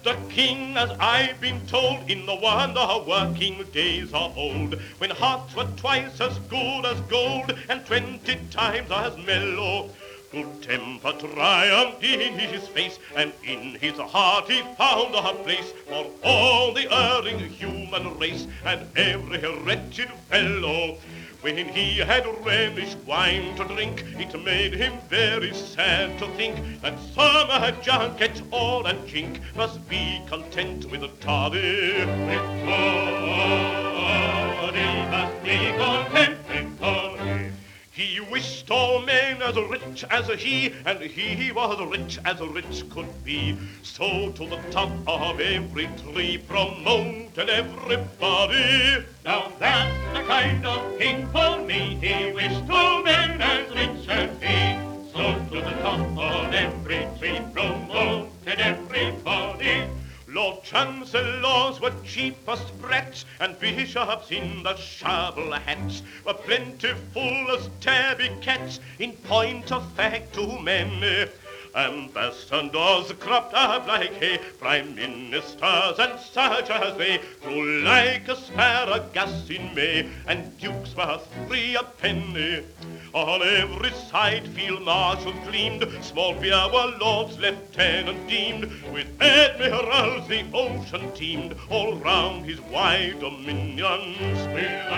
the king, as I've been told, in the wonder working days of old, when hearts were twice as good as gold and 20 times as mellow. Good temper triumphed in his face, and in his heart he found a place for all the erring human race and every wretched fellow. When he had Rhenish wine to drink, it made him very sad to think that some junket or a chink must be content with a toddy. With toddy must be content with toddy. He wished all men as rich as he, and he was rich as rich could be. So to the top of every tree promoted everybody. Now that's the kind of king for me. He wished all men as rich as he. So to the top of every tree promoted everybody. Lord Chancellors were cheap as brats, and bishops in the shovel hats were plentiful as tabby cats, in point of fact to men. Ambassadors cropped up like hay, prime ministers and such as they grew like asparagus in May, and dukes were 3 a penny. On every side field marshals gleamed, small beer were lords lieutenant deemed, with admirals the ocean teemed all round his wide dominions. With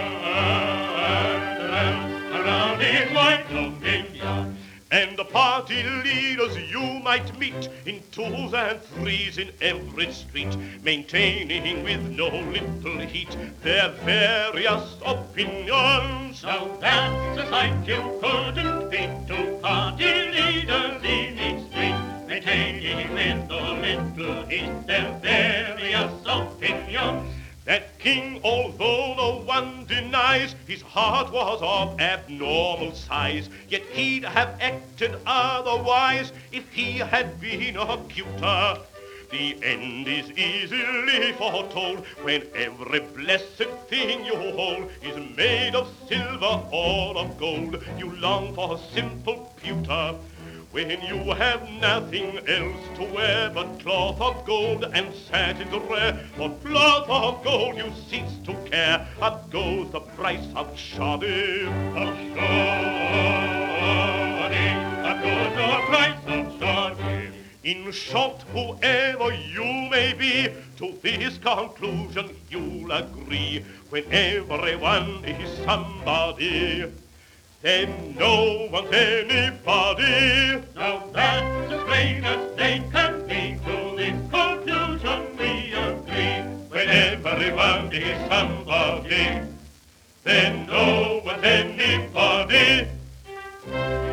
admirals around his wide dominions. And the party leaders you might meet in 2s and 3s in every street, maintaining with no little heat their various opinions. Now that's a sight you couldn't beat, 2 party leaders in each street, maintaining with no little heat their various opinions. That king, although no one denies his heart was of abnormal size, yet he'd have acted otherwise if he had been a cuter. The end is easily foretold when every blessed thing you hold is made of silver or of gold. You long for simple pewter. When you have nothing else to wear but cloth of gold and satin rare, for cloth of gold you cease to care. Up goes the price of shoddy. Of shoddy. Up goes the price of shoddy. In short, whoever you may be, to this conclusion you'll agree. When everyone is somebody, then no one's anybody. Now that's as plain as they can be. To this conclusion we agree. When everyone is somebody, then no one's anybody.